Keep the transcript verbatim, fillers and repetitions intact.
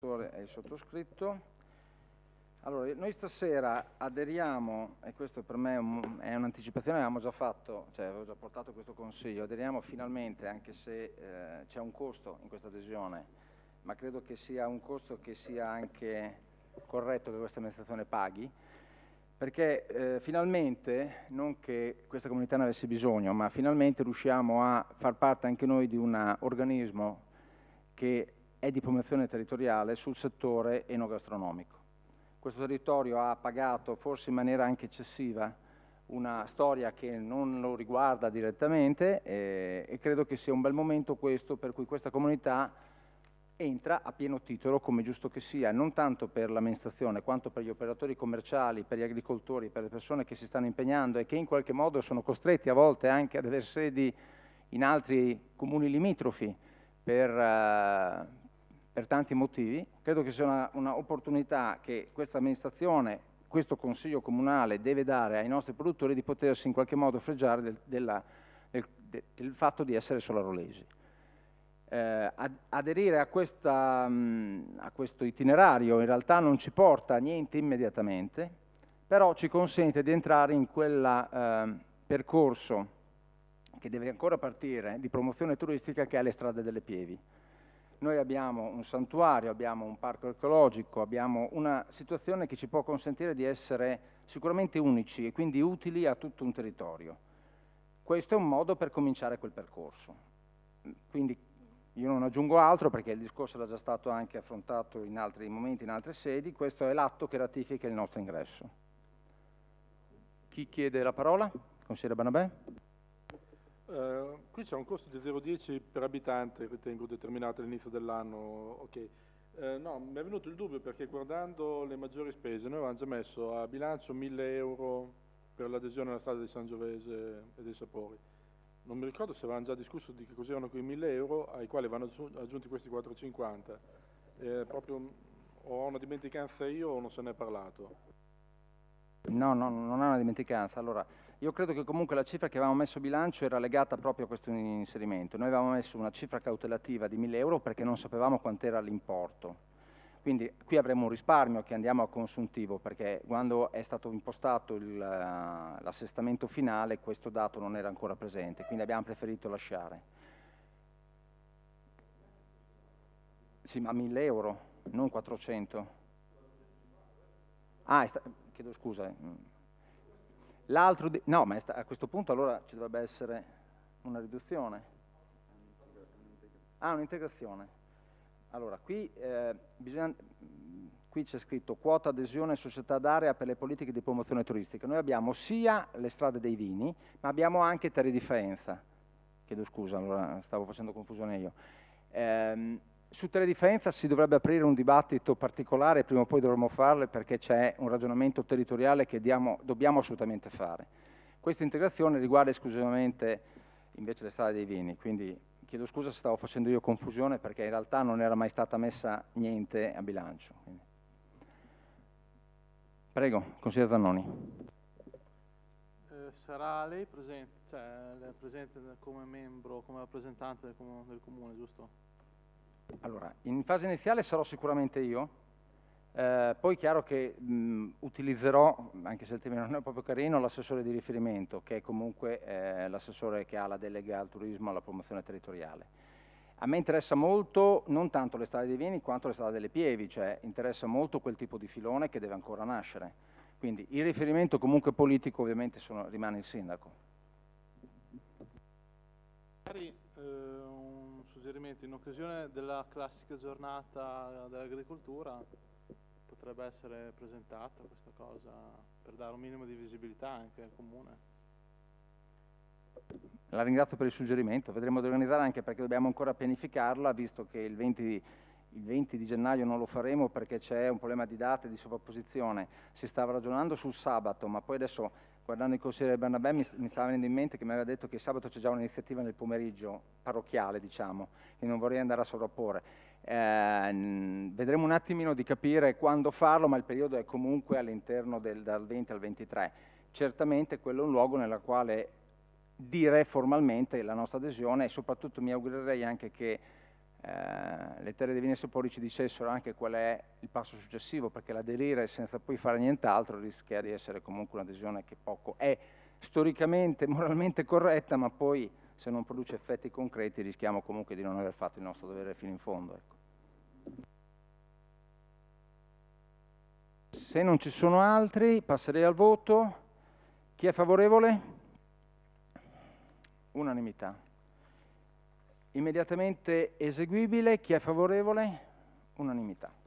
e il sottoscritto. Allora, noi stasera aderiamo, e questo per me è un'anticipazione, avevamo già fatto, cioè avevo già portato questo consiglio, aderiamo finalmente, anche se eh, c'è un costo in questa adesione, ma credo che sia un costo che sia anche corretto che questa amministrazione paghi, perché eh, finalmente, non che questa comunità ne avesse bisogno, ma finalmente riusciamo a far parte anche noi di un organismo che è di promozione territoriale sul settore enogastronomico. Questo territorio ha pagato, forse in maniera anche eccessiva, una storia che non lo riguarda direttamente e, e credo che sia un bel momento questo per cui questa comunità entra a pieno titolo, come giusto che sia, non tanto per l'amministrazione quanto per gli operatori commerciali, per gli agricoltori, per le persone che si stanno impegnando e che in qualche modo sono costretti a volte anche ad avere sedi in altri comuni limitrofi per, uh, per tanti motivi. Credo che sia un'opportunità che questa amministrazione, questo Consiglio Comunale deve dare ai nostri produttori di potersi in qualche modo fregiare del, della, del, del fatto di essere solarolesi. Eh, aderire a, questa, mh, a questo itinerario in realtà non ci porta a niente immediatamente, però ci consente di entrare in quel eh, percorso che deve ancora partire di promozione turistica che è le strade delle Pievi. Noi abbiamo un santuario, abbiamo un parco ecologico, abbiamo una situazione che ci può consentire di essere sicuramente unici e quindi utili a tutto un territorio. Questo è un modo per cominciare quel percorso. Quindi io non aggiungo altro perché il discorso era già stato anche affrontato in altri momenti, in altre sedi. Questo è l'atto che ratifica il nostro ingresso. Chi chiede la parola? Consigliere Banabè? Uh, qui c'è un costo di zero virgola dieci per abitante, ritengo determinato all'inizio dell'anno. Ok. Uh, no, mi è venuto il dubbio perché guardando le maggiori spese noi avevamo già messo a bilancio mille euro per l'adesione alla strada di Sangiovese e dei Sapori. Non mi ricordo se avevamo già discusso di che cos'erano quei mille euro ai quali vanno aggiunti questi quattrocentocinquanta. Eh, proprio o ho una dimenticanza io o non se ne è parlato. No, no, non è una dimenticanza. Allora, io credo che comunque la cifra che avevamo messo a bilancio era legata proprio a questo inserimento. Noi avevamo messo una cifra cautelativa di mille euro perché non sapevamo quant'era l'importo. Quindi qui avremo un risparmio che andiamo a consuntivo perché quando è stato impostato l'assestamento finale questo dato non era ancora presente, quindi abbiamo preferito lasciare. Sì, ma mille euro, non quattrocento. Ah, è sta... chiedo scusa. L'altro, di... no, ma sta... a questo punto allora ci dovrebbe essere una riduzione. Ah, un'integrazione. Allora, qui, eh, bisogna... qui c'è scritto quota adesione società d'area per le politiche di promozione turistica. Noi abbiamo sia le strade dei vini, ma abbiamo anche Terre di Faenza. Chiedo scusa, allora stavo facendo confusione io. Ehm, su Terre di Faenza si dovrebbe aprire un dibattito particolare, prima o poi dovremo farlo perché c'è un ragionamento territoriale che diamo, dobbiamo assolutamente fare. Questa integrazione riguarda esclusivamente invece le strade dei vini, quindi chiedo scusa se stavo facendo io confusione perché in realtà non era mai stata messa niente a bilancio. Quindi. Prego, consigliere Zannoni. Eh, sarà lei presente, cioè lei è presente come membro, come rappresentante del, com del comune, giusto? Allora, in fase iniziale sarò sicuramente io, eh, poi è chiaro che mh, utilizzerò, anche se il termine non è proprio carino, l'assessore di riferimento, che è comunque eh, l'assessore che ha la delega al turismo e alla promozione territoriale. A me interessa molto non tanto le strade dei vini quanto le strade delle Pievi, cioè interessa molto quel tipo di filone che deve ancora nascere. Quindi il riferimento comunque politico ovviamente sono, rimane il sindaco. Magari eh, un suggerimento, in occasione della classica giornata dell'agricoltura potrebbe essere presentata questa cosa per dare un minimo di visibilità anche al comune. La ringrazio per il suggerimento, vedremo di organizzare anche perché dobbiamo ancora pianificarla, visto che il venti, il venti di gennaio non lo faremo perché c'è un problema di date, di sovrapposizione. Si stava ragionando sul sabato, ma poi adesso, guardando il consigliere Bernabè, mi, mi stava venendo in mente che mi aveva detto che sabato c'è già un'iniziativa nel pomeriggio, parrocchiale diciamo, e non vorrei andare a sovrapporre. Eh, vedremo un attimino di capire quando farlo, ma il periodo è comunque all'interno del dal venti al ventitré. Certamente quello è un luogo nella quale dire formalmente la nostra adesione e soprattutto mi augurerei anche che eh, le terre di Venezia poi ci dicessero anche qual è il passo successivo, perché l'aderire senza poi fare nient'altro rischia di essere comunque un'adesione che poco è storicamente, moralmente corretta, ma poi se non produce effetti concreti rischiamo comunque di non aver fatto il nostro dovere fino in fondo. Ecco. Se non ci sono altri, passerei al voto. Chi è favorevole? Unanimità. Immediatamente eseguibile. Chi è favorevole? Unanimità.